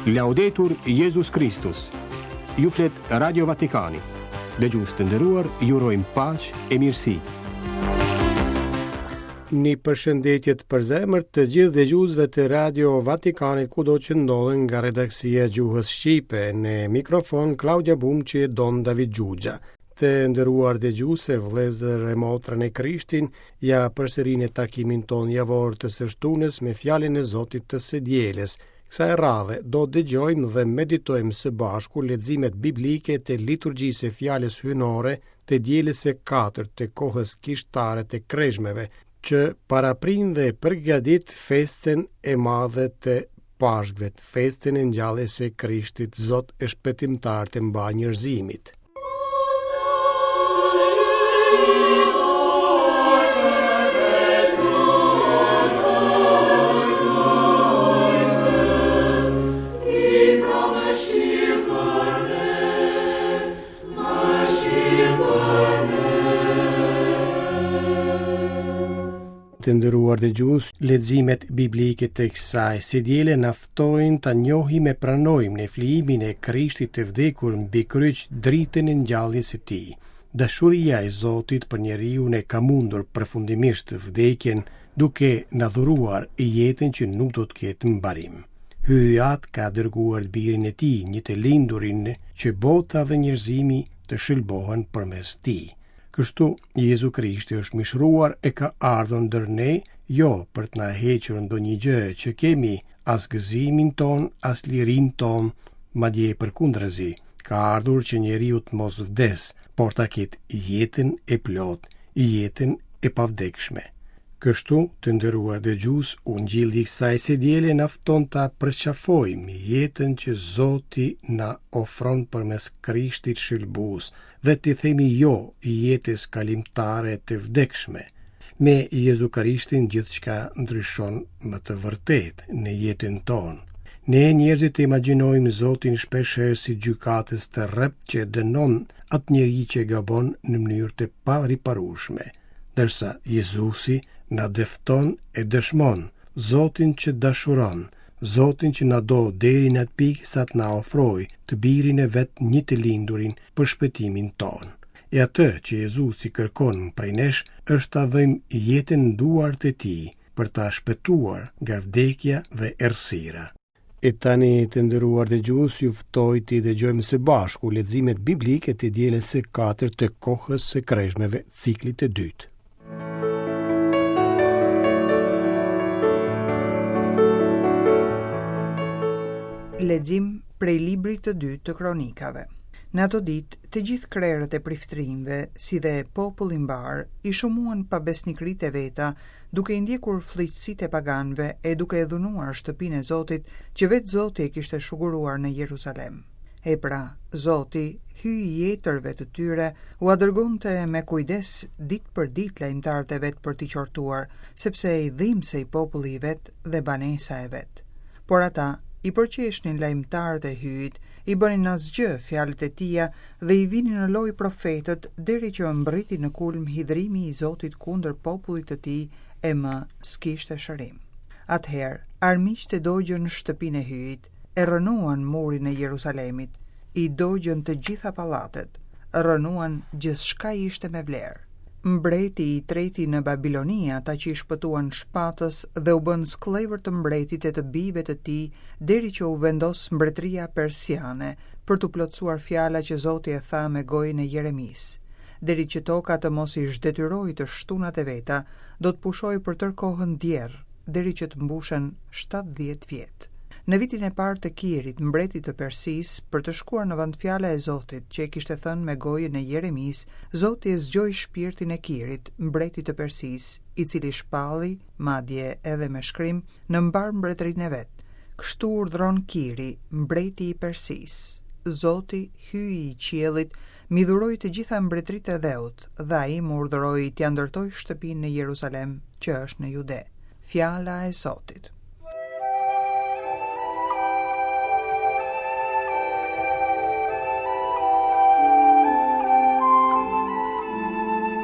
Laudetur Jesus Christus. Ju flet Radio Vatikani. Dëgjues të nderuar, ju urojmë paqë e mirësi. Një përshëndetje të përzemërt të gjithë dëgjuesve të Radio Vatikanit kudo që ndodhen nga redaksia e Gjuhës Shqipe. Në mikrofon Claudia Bumçi e Don David Gjugja. Të nderuar dëgjuese, vëllezër e motra në Krishtin, ja përsërinë takimin ton javor të së shtunës me fjalën e Zotit të së dielës. Kësaj radhe do dëgjojmë dhe meditojmë së bashku leximet biblike të liturgjisë së fjalës hyjnore të dielës së katërt të kohës kishtare të Kreshmeve, që paraprin dhe përgadit festen e madhe të Pashkëve, festen e ngjalljes së Krishtit, Zot e shpëtimtar të mba njerëzimit. Të nderuar dëgjues, leximet biblike të kësaj si diele na ftojnë ta njohim e pranojmë në flijimin e Krishtit të vdekur mbi kryq dritën e ngjalljes së tij. Dashuria e Zotit për njeriu e ka mundur përfundimisht vdekjen, duke na dhuruar jetën që nuk do të ketë mbarim. Hyjat ka dërguar birin e tij, një të lindurin, që bota dhe njerëzimi të shëlbohen përmes tij. Kështu, Jezu Krishti është mishruar e ka ardhur ndër ne, jo për të na hequr ndonjë gjë që kemi, as gëzimin ton, as lirin ton, madje përkundërzi, ka ardhur që njeriu të mos vdes, por ta ketë jetën e plot, jetën e pavdekshme. Kështu, të nderuar dëgjues, Ungjilli i kësaj së diele na fton ta përqafojmë jetën që Zoti na ofron përmes Krishtit shëlbues dhe të themi jo jetës kalimtare të vdekshme. Me Jezu Krishtin gjithçka ndryshon më të vërtet në jetën tonë. Ne njerëzit imagjinojmë Zotin shpeshherë si gjykatës të rrept që dënon atë njeri që gabon në mënyrë të pariparueshme, ndërsa Jezusi na defton e dëshmon Zotin që dashuron, Zotin që na do deri në atë pikë sa të na ofroj të birin e vet një të lindurin për shpëtimin ton. E atë që Jezusi kërkon prej nesh është ta vëjmë jetën në duart e tij për ta shpëtuar nga vdekja dhe errësira. E tani të nderuar dëgjues, ju ftoj të dëgjojmë së bashku leximet biblike të dielës së katërt të kohës së Kreshmeve, ciklit të dytë. Lexim prej librit të dytë të Kronikave. Në ato ditë, të gjithë krerët e priftërinjve, si dhe populli mbar, i shumuan pa besnikëritë e veta, duke i ndjekur fllëqësitë e paganëve e duke e dhunuar shtëpinë e Zotit, që vetë Zoti e kishte shuguruar në Jeruzalem. E pra, Zoti hyi i jetërve të tyre, u dërgonte me kujdes ditë për ditë lajmtarët e vet për t'i qortuar, sepse i dhimbse i populli i vet dhe banesa e vet. Por ata i përqeshnin lajmtarët e hyjit, i bënin asgjë fjalët e tija dhe i vinin në lojë profetët deri që mbriti në kulm hidhrimi i Zotit kundër popullit të tij e më s'kishte shërim. Atëherë, armiqtë e dogjën shtëpinë e hyjit, e rënuan murin e Jerusalemit, i dogjën të gjitha pallatet, rënuan gjithçka ishte me vlerë. Mbreti i treti në Babiloni, ata që i shpëtuan shpatës dhe u bën skllëvër të mbretit e të bijve të tij, deri që u vendos mbretëria persiane për të plotësuar fjala që Zoti e tha me gojën e Jeremis. Deri që toka të mos i zhdetyrojë të shtunat e veta, do të pushojë për tërë kohën djerë, deri që të mbushen 70 vjet. Në vitin e parë të Kirit, mbreti të Persisë, për të shkuar në vend fjala e Zotit që e kishte thënë me gojën e Jeremis, Zoti e zgjoi shpirtin e Kirit, mbretit të Persisë, i cili shpalli, madje edhe me shkrim, në mbar mbretërinë e vet. Kështu urdhron Kiri, mbreti i Persisë. Zoti hyi i qiellit, mi dhuroi të gjitha mbretëritë e dheut, dhe ai më urdhëroi t'ia ndërtoj shtëpinë në Jeruzalem, që është në Jude. Fjala e Zotit.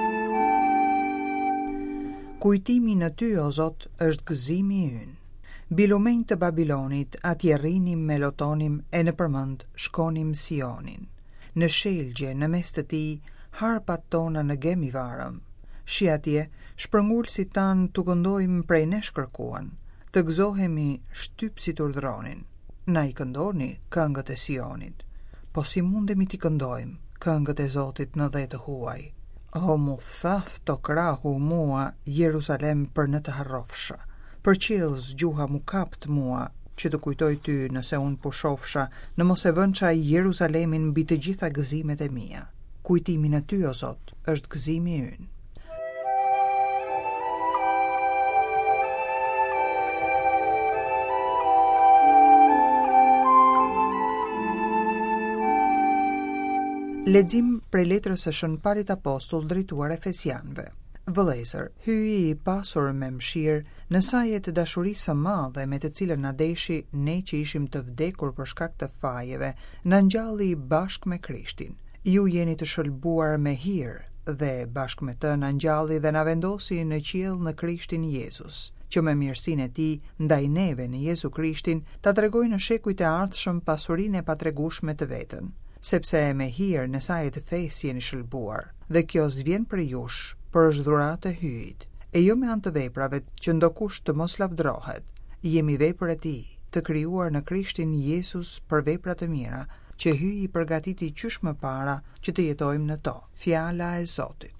Kujtimi në ty, o Zot, është gëzimi ynë. Bilumenj të Babilonit, atje rrinim me lotonim e në përmend shkonim Sionin. Në shelgje, në mes të tij, harpat tona në gem i varëm. Shi atje, shprëngulësit tanë të këndojmë prej ne shkërkuan, të gëzohemi shtyp si të urdhronin. Na i këndoni këngët e Sionit, po si mundemi t'i këndojmë këngët e Zotit në dhe të huaj. O mu thaf të krahu mua, Jerusalem për në të harrofsha. Për qilës gjuha mu kapt mua, që të kujtoj ty nëse unë po shofsha, në mos e vënqa i Jerusalemin mbi të gjitha gëzimet e mia. Kujtimin e ty, o Zot, është gëzimi ynë. Lexim prej letrës së Shën Parit Apostull drejtuar Efesianëve. Vëllezër, hyji i pasur me mëshirë në sajet të dashurisë së madhe me të cilën na deshi ne që ishim të vdekur për shkak të fajeve, na ngjalli bashkë me Krishtin. Ju jeni të shëlbuar me hir dhe bashkë me të na ngjalli dhe na vendosi në qiell në Krishtin Jezus, që me mirësinë e tij ndaj neve në Jezu Krishtin ta tregojë në shekujt e ardhshëm pasurinë e patregueshme të vetën. Sepse me hir në sajet të fesë jeni shëlbuar, dhe kjo s'vjen për jush, për është dhuratë e hyjit, e jo me anë të veprave që ndokush të mos lavdrohet. Jemi vepër e tij, të krijuar në Krishtin Jezus për vepra të mira, që hyji i përgatiti qysh më para që të jetojmë në to. Fjala e Zotit.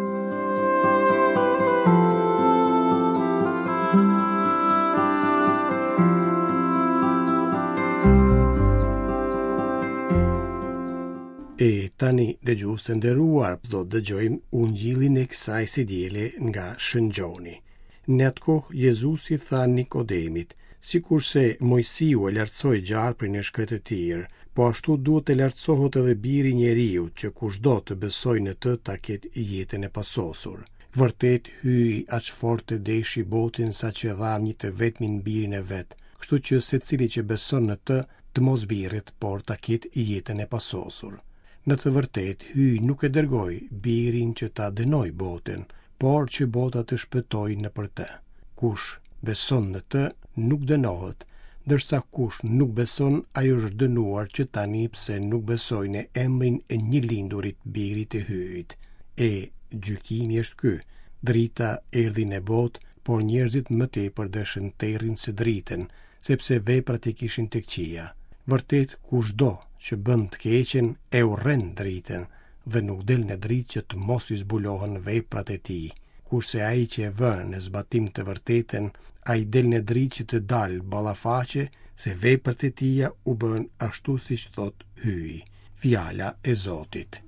E tani dëgjues të nderuar, do të dëgjojmë ungjillin e kësaj së diele nga Shëngjoni. Në atë kohë Jezusi tha Nikodemit, sikurse Mojsiu e lartësoi gjarprin e shkretë të tjerë, po ashtu duhet të lartësohet edhe biri i njeriut, që kushdo të besojë në të ta ketë jetën e pasosur. Vërtet hyi aq fort të deshi botin sa që dha një të vetmin birin e vet, kështu që secili që beson në të mos birret, por ta ketë jetën e pasosur. Në të vërtet, hyj nuk e dërgoi birin që ta dënoj botën, por që bota të shpëtoj në për të. Kush beson në të, nuk dënohet, ndërsa kush nuk beson, ai është dënuar që tani pse nuk besoi në emrin e një lindurit birit të hyjit. E gjykimi është ky: drita erdhi në botë, por njerëzit më tepër dëshën terrin së dritën, sepse veprat i kishin të këqija. Vërtet, kushdo që bën të keqen e urren dritën dhe nuk del në dritë që të mos i zbulohen veprat e tij. Kurse ai që e vën në zbatim të vërtetën, ai del në dritë që të dalë ballafaqe se veprat e tija u bën ashtu siç thot hyj. Fjala e Zotit.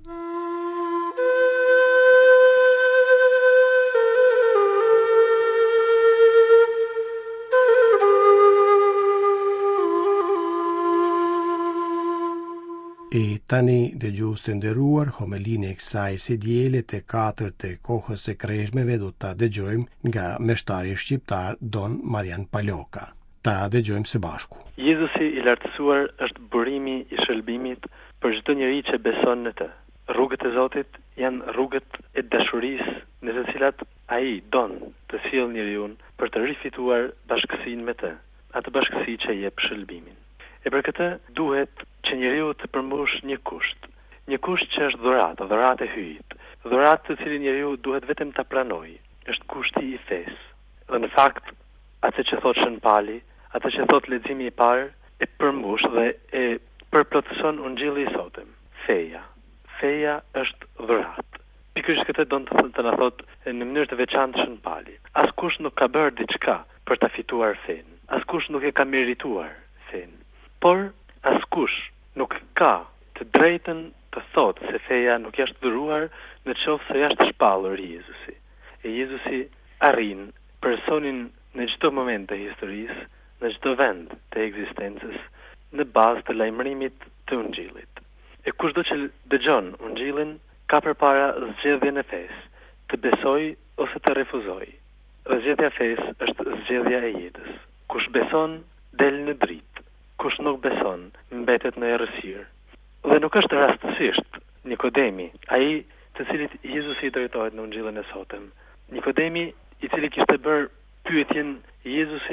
E tani dëgjues të nderuar, homilinë e kësaj së diele të katërt e kohës së kreshmeve do ta dëgjojmë nga meshtari shqiptar Don Marian Paloka. Ta dëgjojmë së bashku. Jezusi i lartësuar është burimi i shëlbimit për çdo njeri që beson në të. Rrugët e Zotit janë rrugët e dashurisë në të cilat ai don të sjellë njeriu për të rifituar bashkësinë me të, atë bashkësi që jep shëlbimin. E për këtë duhet që njeriu të përmbush një kusht që është dhuratë e hyjit, dhuratë të cilin njeriu duhet vetëm ta pranojë, është kushti i fesë. Dhe në fakt, atë që thot Shën Pali, atë që thot leximi i parë, e përmbush dhe e përplotëson ungjilli i sotëm. Feja është dhuratë. Pikërisht këtë don të na thot në mënyrë të veçantë Shën Pali. Askush nuk ka bërë diçka për ta fituar fen. Askush nuk e ka merituar fen. Por askush nuk ka të drejtën të thotë se feja nuk është dhuruar në qoftë se është shpallur Jezusi. E Jezusi arrin personin në çdo moment të historisë, në çdo vend të ekzistencës, në bazë të lajmërimit të ungjillit. E kushdo që dëgjon ungjillin ka përpara zgjedhjen e fesë, të besojë ose të refuzojë. Zgjedhja e fesë është zgjedhja e jetës. Kush beson del në dritë. Kush nuk beson, mbetet në errësirë. Dhe nuk është rastësisht Nikodemi, ai të cilit Jezusi i drejtohet në ungjillin e sotëm. Nikodemi, i cili kishte bërë pyetjen Jezusit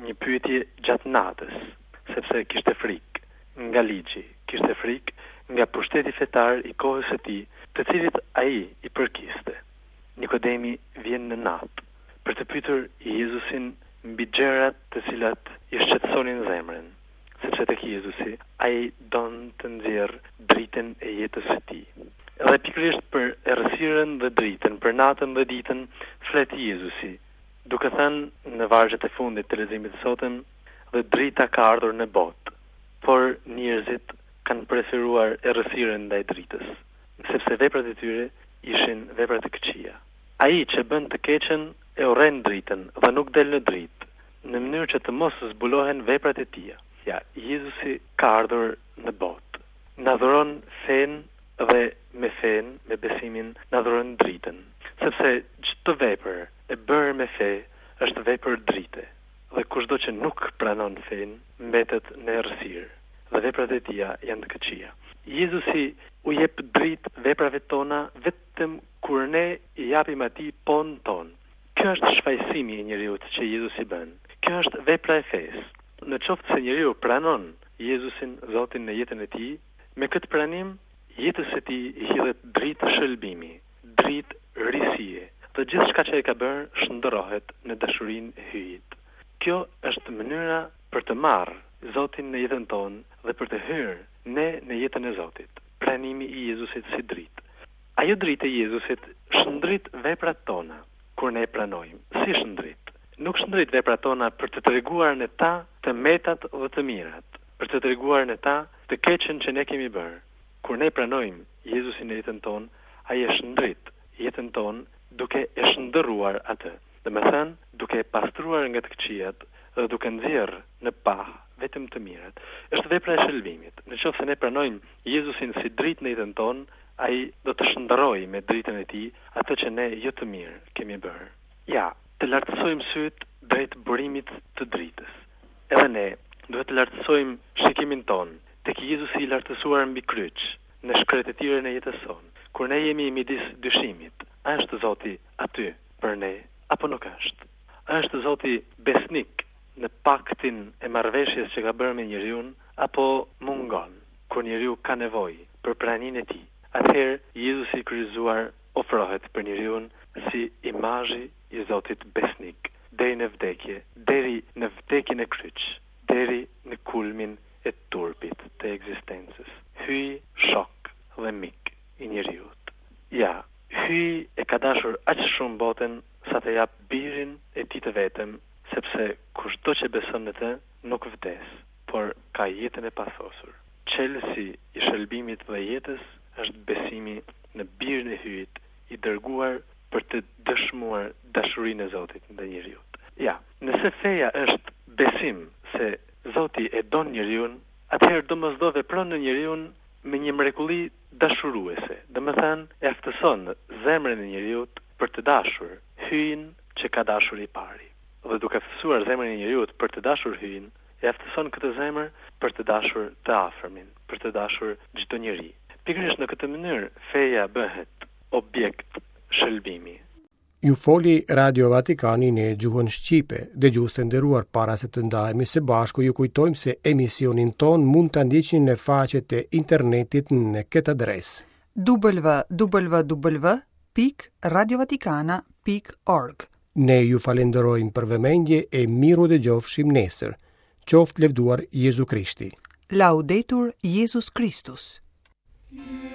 një pyetje gjatë natës, sepse kishte frikë nga ligji, kishte frikë nga pushteti fetar i kohës së tij, të cilit ai i përkiste. Nikodemi vjen në natë për të pyetur Jezusin mbi gjërat të cilat i shqetësonin zemrën, sepse tek Jezusi ai don të nxjerrë dritën e jetës së tij. Edhe pikërisht për errësirën dhe dritën, për natën dhe ditën, flet Jezusi, duke thënë në vargjet e fundit të leximit të sotëm, dhe drita ka ardhur në botë, por njerëzit kanë preferuar errësirën ndaj dritës, sepse veprat e tyre ishin vepra të këqija. Ai që bën të keqen e urren dritën dhe nuk del në dritë, në mënyrë që të mos zbulohen veprat e tija. Ja, Jezusi ka ardhur në botë, na dhuron fen dhe me fen, me besimin, na dhuron dritën, sepse çdo vepër e bërë me fe është vepër drite, dhe kushdo që nuk pranon fen mbetet në errësirë, dhe veprat e tija janë të këqija. Jezusi u jep dritë veprave tona vetëm kur ne i japim atij pon ton. Kjo është shfaqësimi i njeriut që Jezusi bën. Kjo është vepra e fesë. Në qoftë se njeriu pranon Jezusin, Zotin, në jetën e tij, me këtë pranim jetës së tij i hidhet dritë shëlbimi, dritë risie, dhe gjithçka që e ka bërë shndërrohet në dashurinë e hyjit. Kjo është mënyra për të marrë Zotin në jetën tonë dhe për të hyrë ne në jetën e Zotit. Pranimi i Jezusit si dritë. Ajo dritë e Jezusit shndrit veprat tona kur ne e pranojmë. Si shndrit? Nuk shndrit veprat tona për të treguar në ta të metat dhe të mirat, për të treguar në ta të keqen që ne kemi bërë. Kur ne pranojmë Jezusin në jetën tonë, ai e shndrit jetën tonë duke e shndërruar atë. Domethënë, duke e pastruar nga të këqijat dhe duke nxjerrë në pah vetëm të mirat. Është vepra e shëlbimit. Në qoftë se ne pranojmë Jezusin si dritë në jetën tonë, ai do të shndërrojë me dritën e tij atë që ne jo të mirë kemi bërë. Ja, të lartësojmë syt drejt burimit të dritës. Edhe ne duhet të lartësojmë shikimin ton tek Jezusi i lartësuar mbi kryq, në shkretëtirën e jetës sonë. Kur ne jemi midis dyshimit, a është Zoti aty për ne apo nuk është? A është Zoti besnik në paktin e marrëveshjes që ka bërë me njeriu apo mungon kur njeriu ka nevojë për praninë e tij? Atëherë Jezusi i kryqëzuar ofrohet për njeriu si imazhi i Zotit besnik, deri në vdekje, deri në vdekjen e kryq, deri në kulmin e turpit të ekzistencës. Hyj shok dhe mik i njeriut. Ja, hyj e ka dashur aq shumë botën sa të jap birin e tij të vetëm, sepse kushdo që beson në të nuk vdes, por ka jetën e pathosur. Çelësi i shëlbimit dhe jetës është besimi në birin e hyjit i dërguar për të dëshmuar dashurinë e Zotit ndaj njeriut. Ja, nëse feja është besim se Zoti e don njeriu, atëherë domosdoshmë vepron në njeriu me një mrekulli dashuruese. Domethënë, e aftëson zemrën e njeriu për të dashur hyjin që ka dashur i pari. Dhe duke aftësuar zemrën e njeriu për të dashur hyjin, e aftëson këtë zemër për të dashur të afërmin, për të dashur çdo njeri. Pikërisht në këtë mënyrë feja bëhet objekt shëlbimi. Ju foli Radio Vatikani në gjuhën Shqipe, dëgjues të nderuar, para se të ndahemi së bashku ju kujtojmë se emisionin ton mund ta ndiqni në faqet e internetit në këtë adresë: www.radiovaticana.org. Ne ju falenderojmë për vëmendje e miru dëgjofshim nesër. Qoftë lëvduar Jezu Krishti. Laudetur Jesus Christus.